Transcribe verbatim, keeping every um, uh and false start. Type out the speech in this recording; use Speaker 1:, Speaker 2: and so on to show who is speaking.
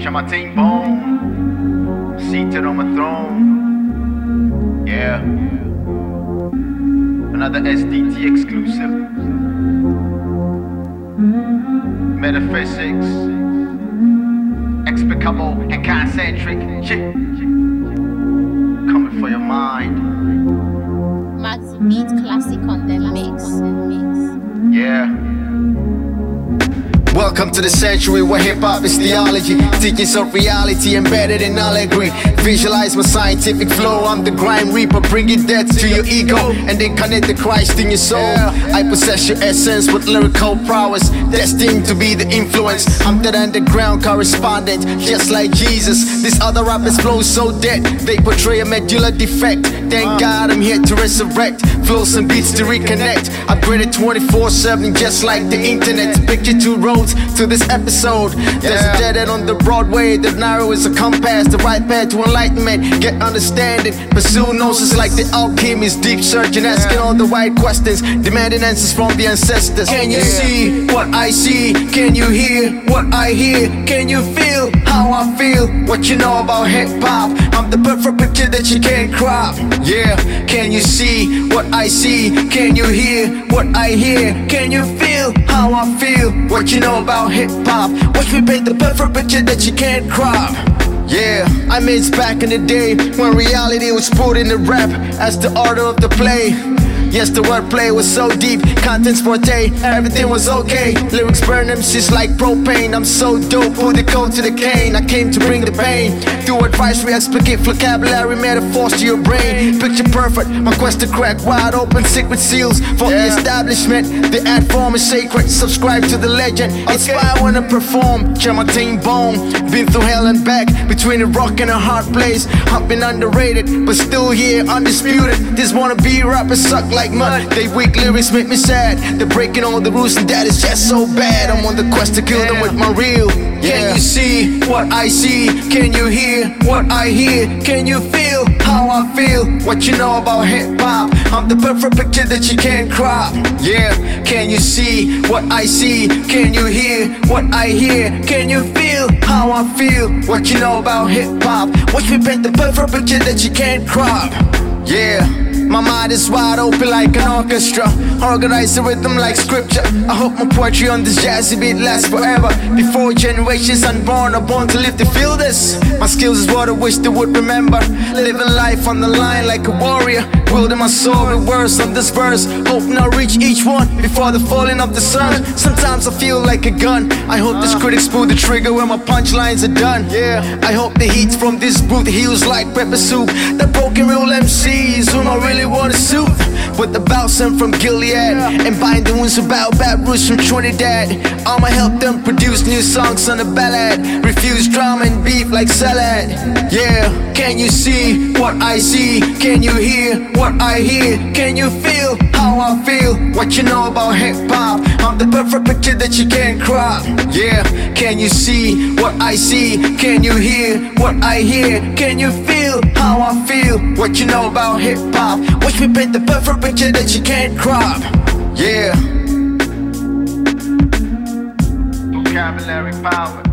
Speaker 1: Shamatin Bone, seated on my throne. Yeah, another S D T exclusive. Metaphysics, explicable and concentric. Shit. Coming for your mind.
Speaker 2: Maxi Beat Classic on the mix.
Speaker 1: Yeah.
Speaker 3: Welcome to the sanctuary where hip-hop is theology, teachings of reality embedded in allegory. Visualize my scientific flow, I'm the grime reaper, bringing death to your ego and then connect the Christ in your soul. I possess your essence with lyrical prowess, destined to be the influence. I'm that underground correspondent, just like Jesus. These other rappers flow so dead, they portray a medulla defect. Thank God I'm here to resurrect, flows and beats to reconnect. Upgraded twenty-four seven just like the internet. Picture two roads to this episode. There's yeah. a dead end on the Broadway that narrow is a compass, the right path to enlightenment. Get understanding, pursue gnosis like the alchemist. Deep searching, asking yeah. all the right questions, demanding answers from the ancestors. Can you yeah. see what I see? Can you hear what I hear? Can you feel how I feel? What you know about hip-hop? I'm the perfect picture that you can't crop. Yeah, can you see what I see? Can you hear what I hear? Can you feel how I feel? What you know about hip-hop? Watch me paint the perfect picture that you can't crop. Yeah, I made it back in the day when reality was put in the rap as the order of the play. Yes, the wordplay was so deep, contents forte, everything was okay. Lyrics burn them shits like propane. I'm so dope, put the code to the cane. I came to bring the pain. Through advice, we explicate vocabulary, metaphors to your brain. Picture perfect, my quest to crack wide open secret seals for yeah. the establishment. The art form is sacred, subscribe to the legend. Okay. Inspire when I perform, Shamatin Bone. Been through hell and back, between a rock and a hard place. I've been underrated, but still here, undisputed. These wannabe rappers suck like Like mud. They weak lyrics make me sad. They're breaking all the rules and that is just so bad. I'm on the quest to kill them with my real. Yeah. Can you see what I see? Can you hear what I hear? Can you feel how I feel? What you know about hip-hop? I'm the perfect picture that you can't crop. Yeah, can you see what I see? Can you hear what I hear? Can you feel how I feel? What you know about hip-hop? Watch me paint the perfect picture that you can't crop. Yeah, my mind is wide open like an orchestra, organize the rhythm like scripture. I hope my poetry on this jazzy beat lasts forever. Before generations unborn are born to live to feel this. My skills is what I wish they would remember. Living life on the line like a warrior, wielding my soul with words on this verse. Hoping I'll reach each one before the falling of the sun. Sometimes I feel like a gun. I hope this critics pull the trigger when my punchlines are done. Yeah, I hope the heat from this booth heals like pepper soup. The broken real M Cs whom I really want to suit with the Balsam from Gilead and bind the wounds of Baobab roots from Trinidad. I'ma help them produce new songs on the ballad. Refuse drama and beef like salad. Yeah, can you see what I see? Can you hear what I hear? Can you feel how I feel? What you know about hip-hop? I'm the perfect picture that you can't crop. Yeah, can you see what I see? Can you hear what I hear? Can you feel how I feel? What you know about hip-hop? Watch me paint the perfect picture that you can't crop. Yeah.
Speaker 1: Vocabulary power.